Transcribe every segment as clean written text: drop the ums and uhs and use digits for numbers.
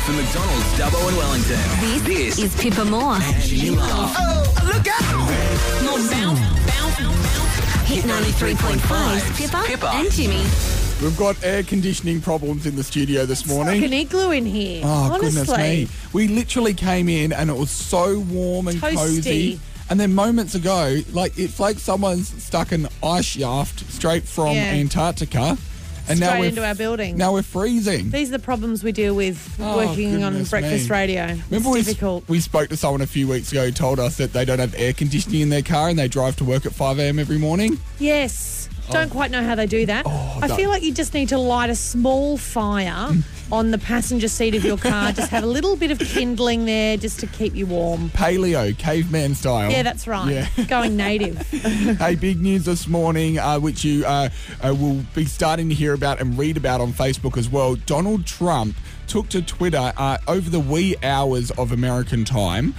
for McDonald's Dubbo and Wellington. This is Pippa Moore. And Jimmy Love. Oh, look out! More bounce. Hit 93.5. Pippa and Jimmy. We've got air conditioning problems in the studio this morning. Like an igloo in here. Oh, honestly. goodness me. We literally came in and it was so warm and Toasty. cozy. And then moments ago, it's like someone's stuck an ice shaft straight from Antarctica. And Straight into our building. Now we're freezing. These are the problems we deal with working on goodness breakfast me. radio. Remember It's difficult. we spoke to someone a few weeks ago who told us that they don't have air conditioning in their car and they drive to work at 5 a.m. every morning? Yes. Don't quite know how they do that. I feel like you just need to light a small fire on the passenger seat of your car. Just have a little bit of kindling there just to keep you warm. Paleo, caveman style. Yeah, that's right. Yeah. Going native. Hey, big news this morning, which you will be starting to hear about and read about on Facebook as well. Donald Trump took to Twitter over the wee hours of American time,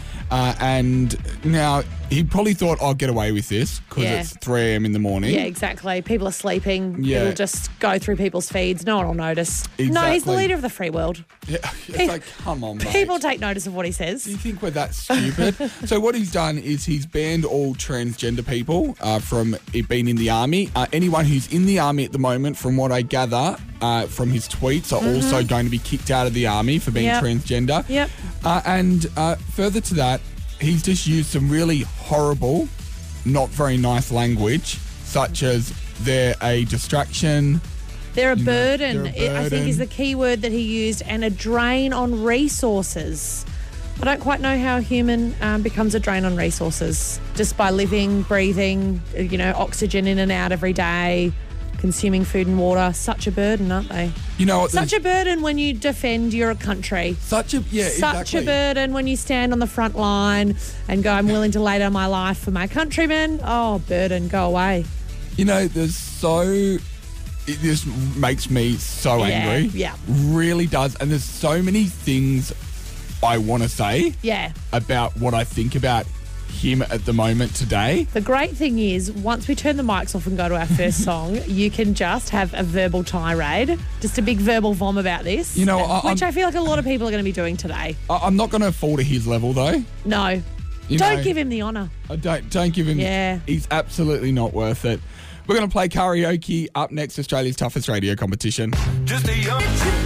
and now he probably thought, I'll get away with this because it's 3 a.m. in the morning. Yeah, exactly. People are sleeping. Yeah. It'll just go through people's feeds. No one will notice. No, Exactly. he's the leader of the free world. Yeah, it's like, come on, mate. People take notice of what he says. Do you think we're that stupid? So what he's done is he's banned all transgender people from it being in the army. Anyone who's in the army at the moment, from what I gather from his tweets, are also going to be kicked out of the army for being transgender. Yep. And further to that, he's just used some really horrible, not very nice language, such as they're a distraction. They're a burden, they're a I think is the burden. key word that he used, and a drain on resources. I don't quite know how a human becomes a drain on resources. Just by living, breathing, oxygen in and out every day, consuming food and water. Such a burden, aren't they? You know what? Such a burden when you defend your country. Such a Such a burden when you stand on the front line and go, I'm willing to lay down my life for my countrymen. Oh, burden, go away. There's so... It just makes me so angry. Yeah. Really does. And there's so many things I want to say about what I think about him at the moment today. The great thing is, once we turn the mics off and go to our first song, you can just have a verbal tirade, just a big verbal vom about this, which I feel like a lot of people are going to be doing today. I'm not going to fall to his level, though. No. Don't give him the honour. Don't give him... Yeah. He's absolutely not worth it. We're going to play karaoke up next, Australia's toughest radio competition. Just a young...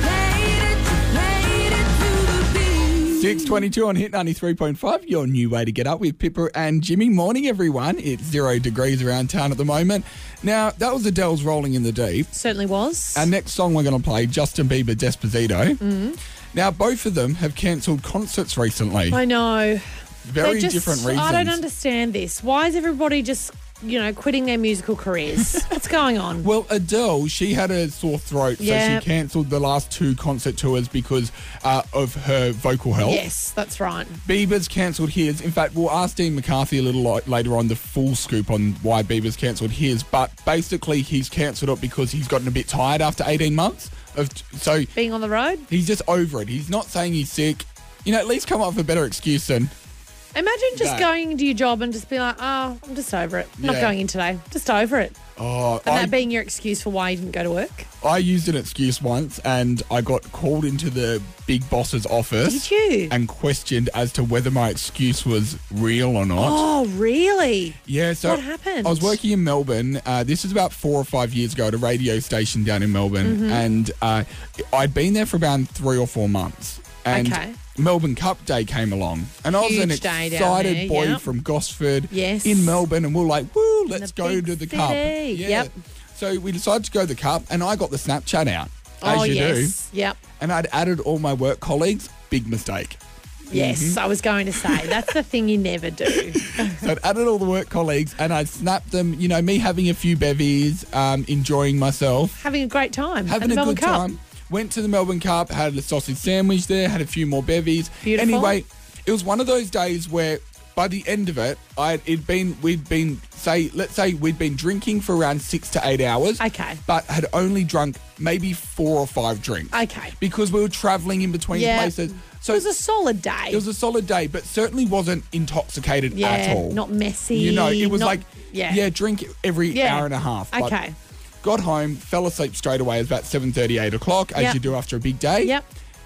6:22 on Hit 93.5, your new way to get up with Pippa and Jimmy. Morning, everyone. It's 0 degrees around town at the moment. Now, that was Adele's Rolling in the Deep. Certainly was. Our next song we're going to play, Justin Bieber, Despacito. Now, both of them have cancelled concerts recently. I know. Very different reasons. I don't understand this. Why is everybody just, quitting their musical careers? What's going on? Well, Adele, she had a sore throat, so she cancelled the last 2 concert tours because of her vocal health. Yes, that's right. Bieber's cancelled his. In fact, we'll ask Dean McCarthy a little later on the full scoop on why Bieber's cancelled his, but basically he's cancelled it because he's gotten a bit tired after 18 months. So being on the road? He's just over it. He's not saying he's sick. At least come up with a better excuse than... Imagine just going into your job and just being like, I'm just over it. I'm not going in today. Just over it. Oh, And that being your excuse for why you didn't go to work? I used an excuse once and I got called into the big boss's office. Did you? And questioned as to whether my excuse was real or not. Oh, really? Yeah, so what happened? I was working in Melbourne. This is about 4 or 5 years ago at a radio station down in Melbourne. And I'd been there for about 3 or 4 months. And Melbourne Cup Day came along. And I was an excited boy from Gosford in Melbourne. And we were like, woo, let's go to the Cup. Yeah. So we decided to go to the Cup and I got the Snapchat out, as you do. Yep. And I'd added all my work colleagues. Big mistake. Yes, I was going to say, that's the thing you never do. So I'd added all the work colleagues and I'd snapped them, me having a few bevies, enjoying myself. Having a great time. Having a good time. Went to the Melbourne Cup, had a sausage sandwich there, had a few more bevies. Beautiful. Anyway, it was one of those days where by the end of it, we'd been drinking for around 6 to 8 hours. Okay. But had only drunk maybe 4 or 5 drinks. Okay. Because we were travelling in between places. So it was a solid day. It was a solid day, but certainly wasn't intoxicated at all. Not messy. It was not, drink every hour and a half. Okay. But got home, fell asleep straight away. It was about 7:30, 8 o'clock, as you do after a big day. Yep.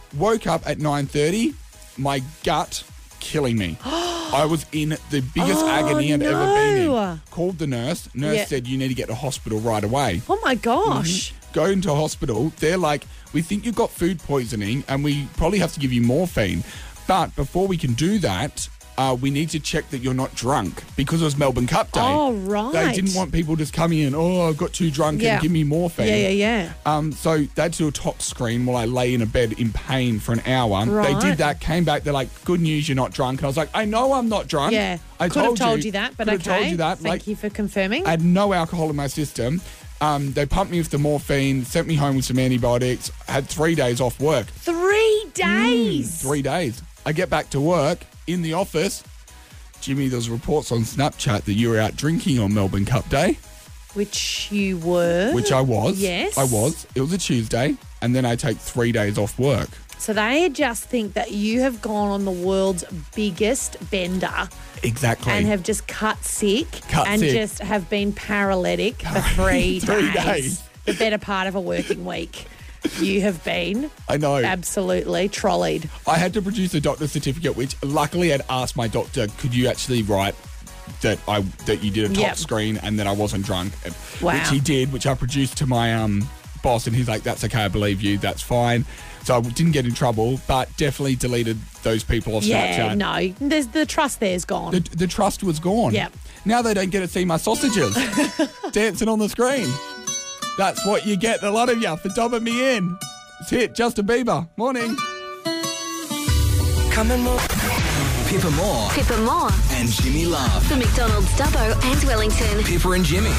Woke up at 9:30, my gut killing me. I was in the biggest agony I'd ever been in. Called the nurse. Nurse said, you need to get to hospital right away. Oh, my gosh. Go into hospital. They're like, we think you've got food poisoning and we probably have to give you morphine. But before we can do that, we need to check that you're not drunk because it was Melbourne Cup Day. Oh, right. They didn't want people just coming in, I got too drunk and give me morphine. Yeah. So they had to do a tox screen while I lay in a bed in pain for an hour. Right. They did that, came back, they're like, good news, you're not drunk. And I was like, I know I'm not drunk. Yeah. I could have told you that, but okay. Could have told you that. Thank you for confirming. I had no alcohol in my system. They pumped me with the morphine, sent me home with some antibiotics, had 3 days off work. 3 days? 3 days. I get back to work in the office. Jimmy, there's reports on Snapchat that you were out drinking on Melbourne Cup Day. Which you were. Which I was. Yes. I was. It was a Tuesday, and then I take 3 days off work. So they just think that you have gone on the world's biggest bender. Exactly. And have just cut sick. And just have been paralytic for 3 days. The better part of a working week. You have been absolutely trolleyed. I had to produce a doctor's certificate, which luckily I'd asked my doctor, could you actually write that you did a tox screen and that I wasn't drunk? Wow. Which he did, which I produced to my boss, and he's like, that's okay, I believe you, that's fine. So I didn't get in trouble, but definitely deleted those people off Snapchat. Yeah, no, the trust there's gone. The trust was gone. Yep. Now they don't get to see my sausages dancing on the screen. That's what you get, a lot of you, for dobbing me in. It's hit, Justin Bieber. Morning. Coming more. Pippa Moore. Pippa Moore. And Jimmy Love. For McDonald's, Dubbo and Wellington. Pippa and Jimmy.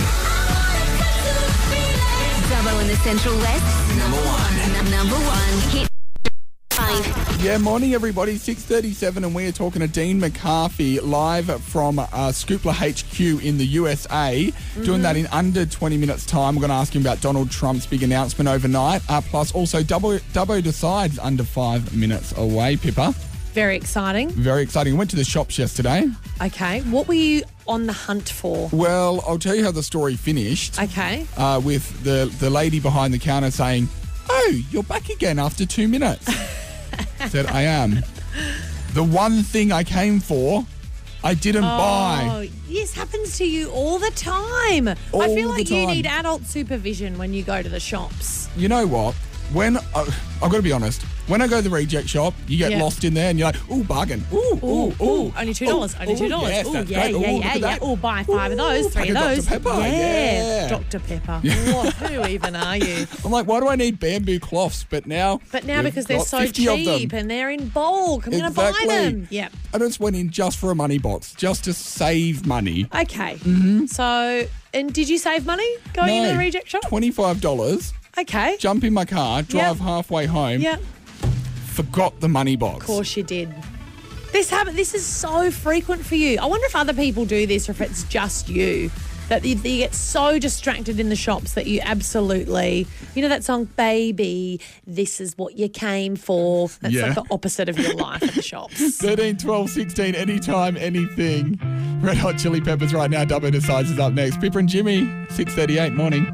Dubbo in the Central West. Number one. Number one. Hit 5. Yeah, morning everybody, 6:37, and we are talking to Dean McCarthy live from Scoopla HQ in the USA. Doing that in under 20 minutes time. We're going to ask him about Donald Trump's big announcement overnight, plus also Dubbo decides under 5 minutes away, Pippa. Very exciting. Very exciting. I went to the shops yesterday. Okay, what were you on the hunt for? Well, I'll tell you how the story finished. Okay. With the lady behind the counter saying, oh, you're back again after 2 minutes. Said, I am. The one thing I came for, I didn't buy. Oh, this happens to you all the time. I feel like you need adult supervision when you go to the shops. You know what? I've got to be honest, when I go to the reject shop, you get lost in there and you're like, ooh, bargain. Ooh. Only $2. Only $2. Yes, Ooh, that's yeah, great. yeah. Oh, buy 5 of those, 3 of those. Dr. Pepper. Yeah. Dr. Pepper. What? Who even are you? I'm like, why do I need bamboo cloths? But now because they're so cheap and they're in bulk, I'm going to buy them. Yep. I just went in just for a money box, just to save money. Okay. So, and did you save money going into the reject shop? $25. Okay. Jump in my car, drive halfway home. Yep. Forgot the money box. Of course you did. This is so frequent for you. I wonder if other people do this or if it's just you. That you get so distracted in the shops that you absolutely, you know that song, Baby, This Is What You Came For. That's like the opposite of your life at the shops. 13, 12, 16, anytime, anything. Red Hot Chili Peppers right now. Dubbo Decides is up next. Pippa and Jimmy, 6:38 morning.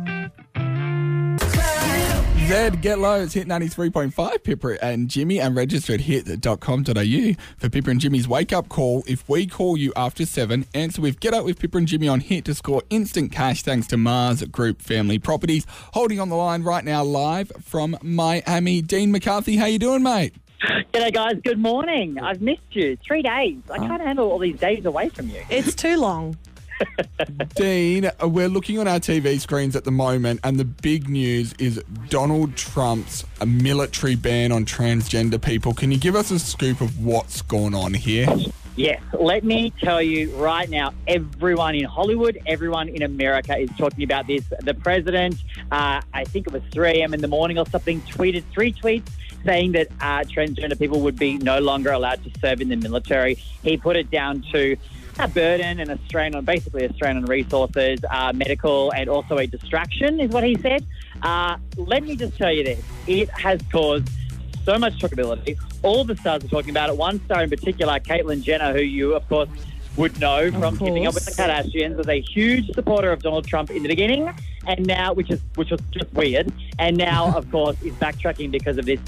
Zed, get low. It's hit 93.5. Pippa and Jimmy, and register at hit.com.au for Pippa and Jimmy's wake-up call. If we call you after 7, answer with Get Up with Pippa and Jimmy on Hit to score instant cash thanks to Mars Group Family Properties. Holding on the line right now live from Miami, Dean McCarthy. How you doing, mate? G'day, guys. Good morning. I've missed you. 3 days. I can't handle all these days away from you. It's too long. Dean, we're looking on our TV screens at the moment, and the big news is Donald Trump's military ban on transgender people. Can you give us a scoop of what's going on here? Yes. Let me tell you right now, everyone in Hollywood, everyone in America is talking about this. The president, I think it was 3 a.m. in the morning or something, tweeted 3 tweets saying that transgender people would be no longer allowed to serve in the military. He put it down to a burden and a strain on resources, medical, and also a distraction is what he said. Let me just tell you this. It has caused so much talkability. All the stars are talking about it. One star in particular, Caitlyn Jenner, who you, of course, would know from Keeping Up with the Kardashians, was a huge supporter of Donald Trump in the beginning, and now, which was just weird, and now, of course, is backtracking because of this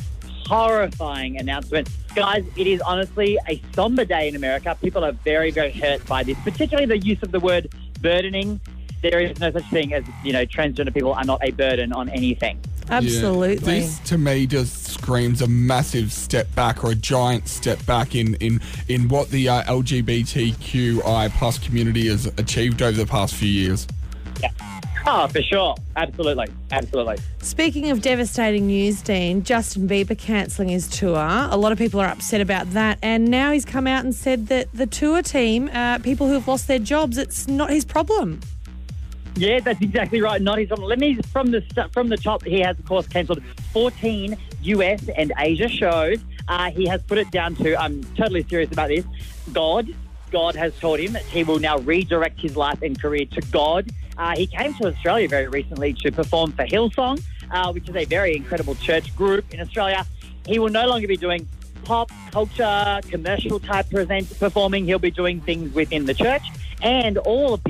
horrifying announcement. Guys, it is honestly a somber day in America. People are very, very hurt by this, particularly the use of the word burdening. There is no such thing as, transgender people are not a burden on anything. Absolutely. Yeah. This, to me, just screams a massive step back or a giant step back in what the LGBTQI plus community has achieved over the past few years. Yeah. Oh, for sure. Absolutely. Absolutely. Speaking of devastating news, Dean, Justin Bieber cancelling his tour. A lot of people are upset about that. And now he's come out and said that the tour team, people who have lost their jobs, it's not his problem. Yeah, that's exactly right. Not his problem. Let me, from the top, he has, of course, cancelled 14 US and Asia shows. He has put it down to, I'm totally serious about this, God has told him that he will now redirect his life and career to God. He came to Australia very recently to perform for Hillsong, which is a very incredible church group in Australia. He will no longer be doing pop culture, commercial type performing. He'll be doing things within the church, and all of the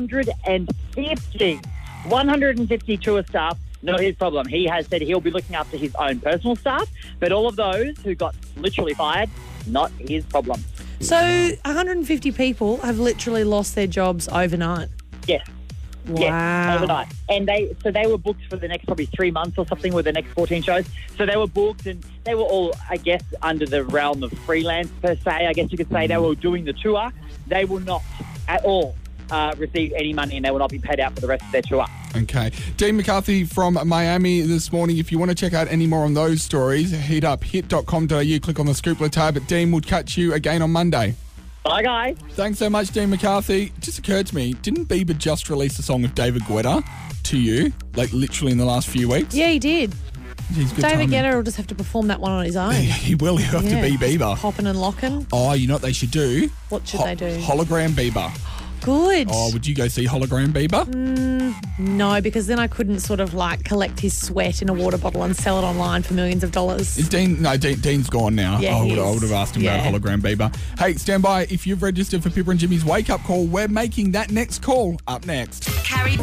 150 tour staff, not his problem. He has said he'll be looking after his own personal staff, but all of those who got literally fired, not his problem. So 150 people have literally lost their jobs overnight. Yes. Wow. Yes, overnight. And they were booked for the next probably 3 months or something with the next 14 shows. So they were booked, and they were all, I guess, under the realm of freelance per se. I guess you could say they were doing the tour. They will not at all receive any money, and they will not be paid out for the rest of their tour. Okay. Dean McCarthy from Miami this morning. If you want to check out any more on those stories, hit up hit.com.au, click on the Scoopler tab. Dean, we'll catch you again on Monday. Bye, guys. Thanks so much, Dean McCarthy. It just occurred to me, didn't Bieber just release a song of David Guetta to you, like literally in the last few weeks? Yeah, he did. Jeez, good David timing. Guetta will just have to perform that one on his own. He will. He'll have to be Bieber. Popping and locking. Oh, you know what they should do? What should they do? Hologram Bieber. Good. Oh, would you go see Hologram Bieber? No, because then I couldn't sort of like collect his sweat in a water bottle and sell it online for millions of dollars. Is Dean? No, Dean's gone now. Yeah, I he would is. have asked him about Hologram Bieber. Hey, stand by. If you've registered for Pippa and Jimmy's Wake Up Call, we're making that next call up next. Carrie.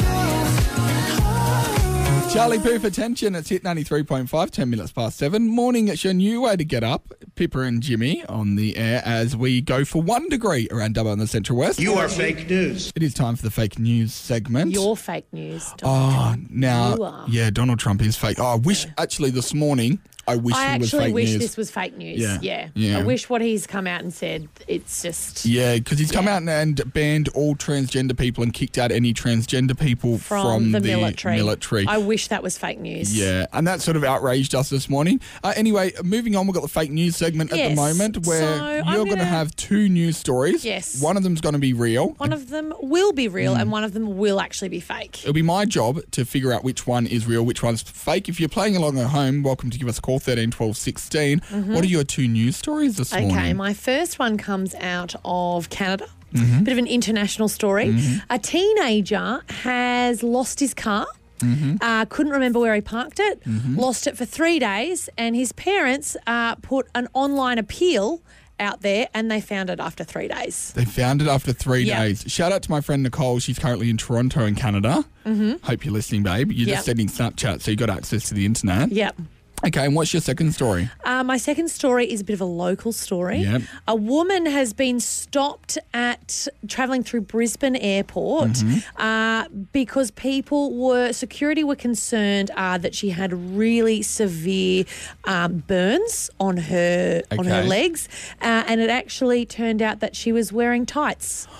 Charlie Puth, attention. It's Hit 93.5, 10 minutes past 7. Morning, it's your new way to get up. Pippa and Jimmy on the air as we go for 1 degree around Dubbo in the Central West. You are fake news. It is time for the fake news segment. You're fake news. Oh, now, You are. yeah, Donald Trump is fake. Oh, I wish, actually, this morning, I wish I he was actually fake wish news. this was fake news. Yeah. I wish what he's come out and said, it's just Yeah, because he's come out and banned all transgender people and kicked out any transgender people from the military. I wish that was fake news. Yeah, and that sort of outraged us this morning. Anyway, moving on, we've got the fake news segment at the Yes. moment where So I'm you're going to gonna- have 2 news stories. Yes. One of them's going to be real. One of them will be real and one of them will actually be fake. It'll be my job to figure out which one is real, which one's fake. If you're playing along at home, welcome to give us a call, 13 12 16. What are your 2 news stories this morning? Okay, my first one comes out of Canada. Mm-hmm. Bit of an international story. A teenager has lost his car. Couldn't remember where he parked it. Lost it for 3 days, and his parents put an online appeal out there, and they found it after 3 days. They found it after 3 Yeah. days. Shout out to my friend Nicole. She's currently in Toronto in Canada. Hope you're listening, babe. You're just sending Snapchat, so you got access to the internet. Yep. Okay, and what's your second story? My second story is a bit of a local story. Yep. A woman has been stopped at travelling through Brisbane Airport because security were concerned that she had really severe burns on her legs, and it actually turned out that she was wearing tights.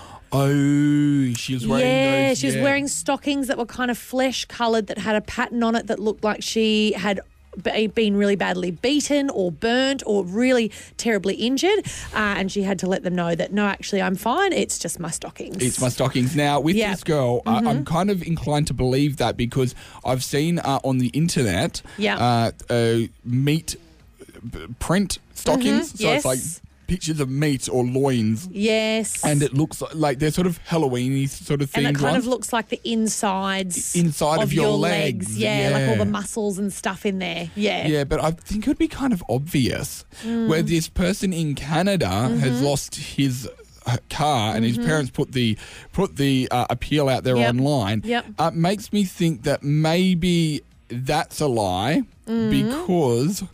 Oh, she was wearing those. She was wearing stockings that were kind of flesh coloured that had a pattern on it that looked like she had been really badly beaten or burnt or really terribly injured, and she had to let them know that, no, actually, I'm fine. It's just my stockings. It's my stockings. Now, with this girl, I'm kind of inclined to believe that because I've seen on the internet meat print stockings. So it's like pictures of meat or loins. Yes. And it looks like they're sort of Halloween-y sort of themed And it kind ones. of looks like the inside of your legs. Yeah, like all the muscles and stuff in there. Yeah. Yeah, but I think it would be kind of obvious where this person in Canada has lost his car and his parents put the appeal out there online. Makes me think that maybe that's a lie because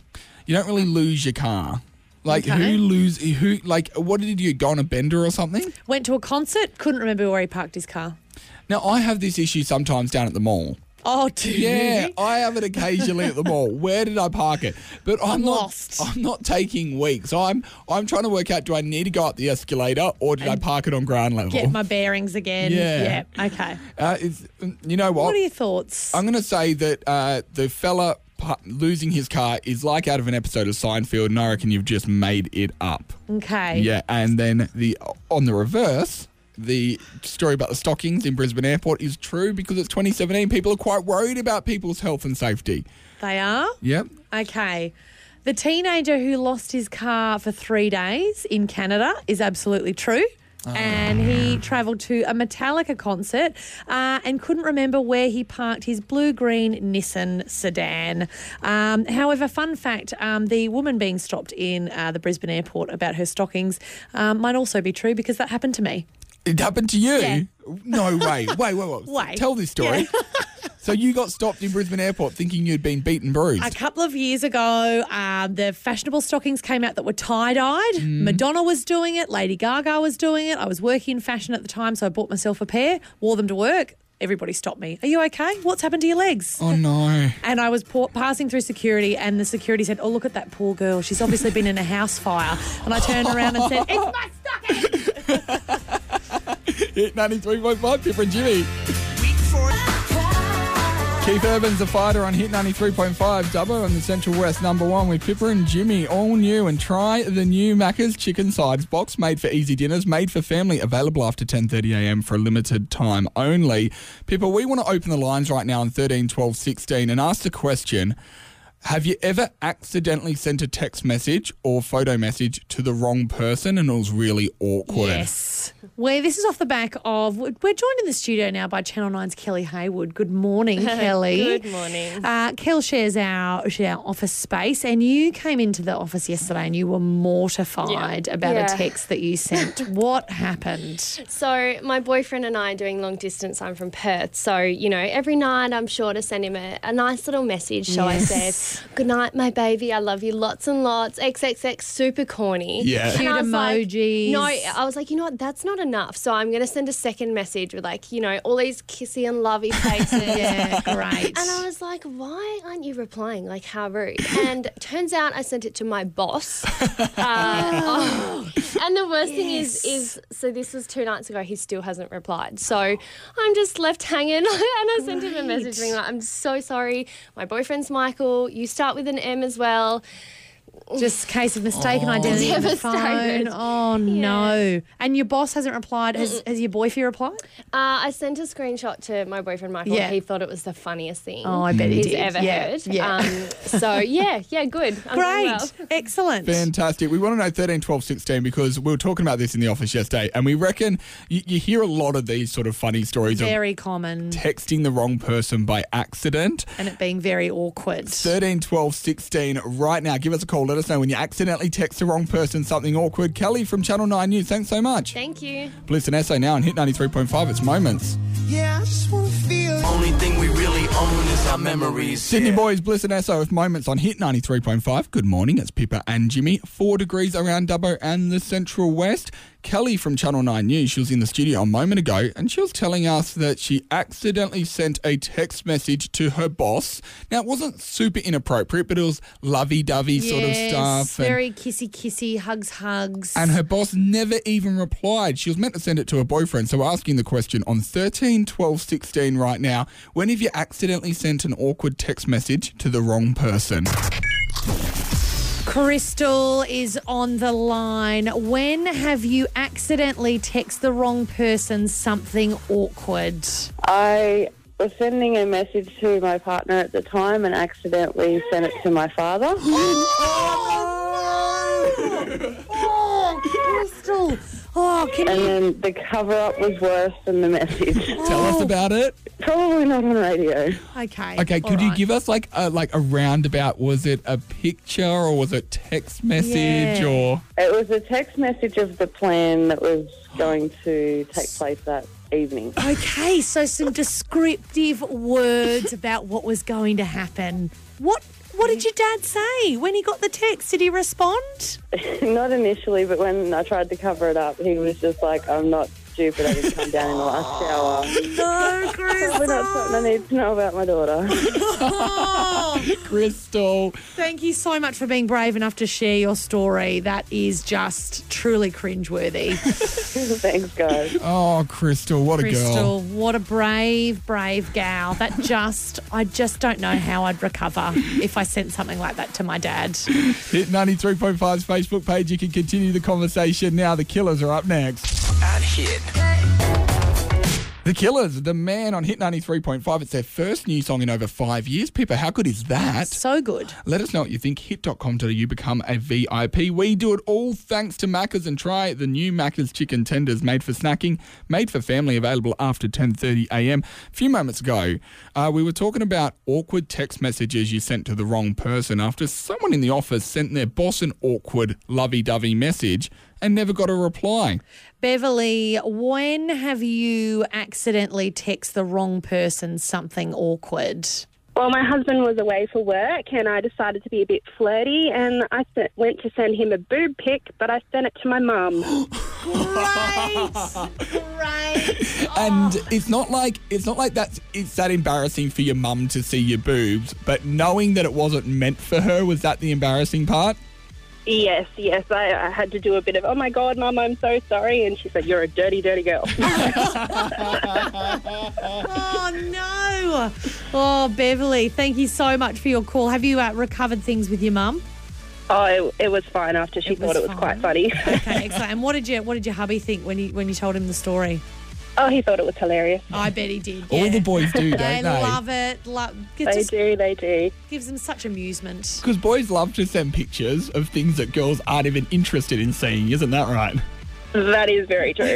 you don't really lose your car. Like, Okay. what did you go on a bender or something? Went to a concert, couldn't remember where he parked his car. Now, I have this issue sometimes down at the mall. Oh, dude. Yeah, I have it occasionally at the mall. Where did I park it? But I'm lost. not taking weeks. I'm trying to work out, do I need to go up the escalator or did I park it on ground level? Get my bearings again. Yeah. Okay. You know what? What are your thoughts? I'm going to say that the fella losing his car is like out of an episode of Seinfeld, and I reckon you've just made it up. Okay. Yeah, and then on the reverse, the story about the stockings in Brisbane Airport is true because it's 2017. People are quite worried about people's health and safety. They are? Yep. Okay. The teenager who lost his car for 3 days in Canada is absolutely true. And he travelled to a Metallica concert and couldn't remember where he parked his blue-green Nissan sedan. However, fun fact, the woman being stopped in the Brisbane airport about her stockings might also be true because that happened to me. It happened to you? Yeah. No way. Wait. Wait. Tell this story. Yeah. So you got stopped in Brisbane Airport thinking you'd been beaten bruised. A couple of years ago, the fashionable stockings came out that were tie-dyed. Madonna was doing it. Lady Gaga was doing it. I was working in fashion at the time, so I bought myself a pair, wore them to work. Everybody stopped me. Are you okay? What's happened to your legs? Oh, no. And I was passing through security and the security said, oh, look at that poor girl. She's obviously been in a house fire. And I turned around and said, it's my stockings! Hit 93.5, Pippa and Jimmy. Keith Urban's The Fighter on Hit 93.5, Dubbo on the Central West, number 1 with Pippa and Jimmy, all new. And try the new Macca's Chicken Sides box, made for easy dinners, made for family, available after 10:30am for a limited time only. Pippa, we want to open the lines right now on 13 12 16 and ask the question, have you ever accidentally sent a text message or photo message to the wrong person and it was really awkward? Yes. Well, this is off the back of, we're joined in the studio now by Channel 9's Kelly Haywood. Good morning, Kelly. Good morning. Kel shares our office space, and you came into the office yesterday and you were mortified about a text that you sent. What happened? So my boyfriend and I are doing long distance. I'm from Perth. So, you know, every night I'm sure to send him a nice little message. So I said, good night, my baby. I love you lots and lots. XXX, super corny. Yeah. Cute And I was emojis. Like, no, I was like, you know what? That's not enough. So I'm going to send a second message with, like, you know, all these kissy and lovey faces. Yeah, great. And I was like, why aren't you replying? Like, how rude. And turns out I sent it to my boss. And the worst thing is, so this was 2 nights ago, he still hasn't replied. So I'm just left hanging. And I sent him a message being like, I'm so sorry. My boyfriend's Michael. You start with an M as well. Just case of mistaken identity on the phone. Devastated. Oh, no. And your boss hasn't replied. Has your boyfriend replied? I sent a screenshot to my boyfriend Michael. Yeah. He thought it was the funniest thing Oh, I bet he he's did. ever Yeah, heard. yeah. So, yeah, good. I'm doing Great. well. Excellent. Fantastic. We want to know 13, 12, 16 because we were talking about this in the office yesterday and we reckon you hear a lot of these sort of funny stories Very common. of texting the wrong person by accident. And it being very awkward. 13, 12, 16 right now. Give us a call. Let us know when you accidentally text the wrong person something awkward. Kelly from Channel 9 News, thanks so much. Thank you. Bliss and Esso now on Hit 93.5. It's Moments. Yeah, I just wanna feel it. Only thing we really own is our memories. Sydney yeah. Boys, Bliss and Esso with Moments on Hit 93.5. Good morning. It's Pippa and Jimmy. 4 degrees around Dubbo and the Central West. Kelly from Channel 9 News, she was in the studio a moment ago and she was telling us that she accidentally sent a text message to her boss. Now, it wasn't super inappropriate, but it was lovey-dovey sort of stuff. Very kissy, hugs. And her boss never even replied. She was meant to send it to her boyfriend. So we're asking the question on 13, 12, 16 right now. When have you accidentally sent an awkward text message to the wrong person? Crystal is on the line. When have you accidentally texted the wrong person something awkward? I was sending a message to my partner at the time and accidentally sent it to my father. Oh, Crystal. Oh, can And you... then the cover-up was worse than the message. Tell us about it. Probably not on radio. Okay. Okay, all could you right. give us like a roundabout? Was it a picture or was it text message Yeah. or? It was a text message of the plan that was going to take place that evening. Okay, so some descriptive words about what was going to happen. What What did your dad say when he got the text? Did he respond? Not initially, but when I tried to cover it up, he was just like, I'm not stupid, I didn't come down in the last shower. No, Crystal. Probably not something I need to know about my daughter. Crystal. Thank you so much for being brave enough to share your story. That is just truly cringeworthy. Thanks, guys. Oh, Crystal, what a girl. Crystal, what a brave gal. I just don't know how I'd recover if I sent something like that to my dad. Hit 93.5's Facebook page. You can continue the conversation now. The Killers are up next. At Hit. The Killers, The Man on Hit 93.5. It's their first new song in over 5 years. Pippa, how good is that? So good. Let us know what you think. Hit.com.au, become a VIP. We do it all thanks to Macca's, and try the new Macca's chicken tenders made for snacking, made for family, available after 10:30 a.m. A few moments ago, we were talking about awkward text messages you sent to the wrong person after someone in the office sent their boss an awkward lovey-dovey message and never got a reply. Beverly, when have you accidentally texted the wrong person something awkward? Well, my husband was away for work and I decided to be a bit flirty and I went to send him a boob pic, but I sent it to my mum. Great. And it's not like it's that embarrassing for your mum to see your boobs, but knowing that it wasn't meant for her, was that the embarrassing part? Yes. I had to do a bit of, oh, my God, Mum, I'm so sorry. And she said, you're a dirty, dirty girl. Oh, no. Oh, Beverly, thank you so much for your call. Have you recovered things with your mum? Oh, it was fine after she thought it was quite funny. Okay, excellent. And what did your hubby think when you told him the story? Oh, he thought it was hilarious. I bet he did. All the boys do, don't they? They love it. They do. Gives them such amusement. Because boys love to send pictures of things that girls aren't even interested in seeing, isn't that right? That is very true.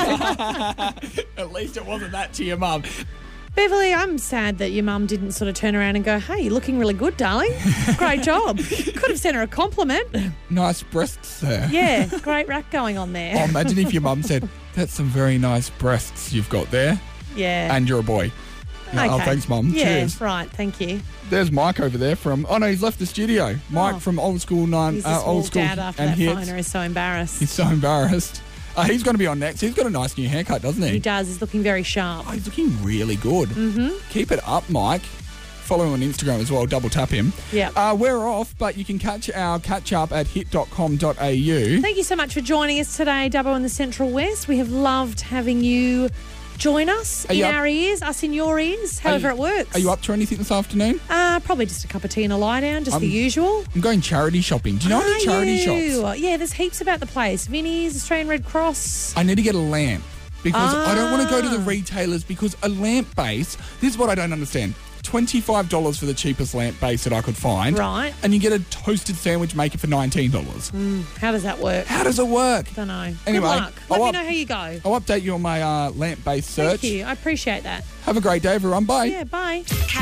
At least it wasn't that to your mum. Beverly, I'm sad that your mum didn't sort of turn around and go, hey, you're looking really good, darling. Great job. Could have sent her a compliment. Nice breasts there. Yeah, great rack going on there. Oh, imagine if your mum said, that's some very nice breasts you've got there. Yeah. And you're a boy. Okay. Oh, thanks, Mum. Yeah, Cheers. right. Thank you. There's Mike over there from... Oh, no, he's left the studio. Mike from Old School 9... He's just Old walked School out after and that Hits. phoner. He's so embarrassed. He's so embarrassed. He's going to be on next. He's got a nice new haircut, doesn't he? He does. He's looking very sharp. Oh, he's looking really good. Mm-hmm. Keep it up, Mike. Follow him on Instagram as well. Double tap him. Yeah. We're off, but you can catch our catch-up at hit.com.au. Thank you so much for joining us today, Dubbo in the Central West. We have loved having you join us in our ears, us in your ears, however it works. Are you up to anything this afternoon? Probably just a cup of tea and a lie down, just the usual. I'm going charity shopping. Do you know any charity shops? Yeah, there's heaps about the place. Vinnie's, Australian Red Cross. I need to get a lamp because I don't want to go to the retailers because a lamp base, this is what I don't understand. $25 for the cheapest lamp base that I could find. Right. And you get a toasted sandwich maker for $19. How does that work? How does it work? Don't know. Anyway, Good luck. Let me know how you go. I'll update you on my lamp base search. Thank you. I appreciate that. Have a great day, everyone. Bye. Yeah, bye.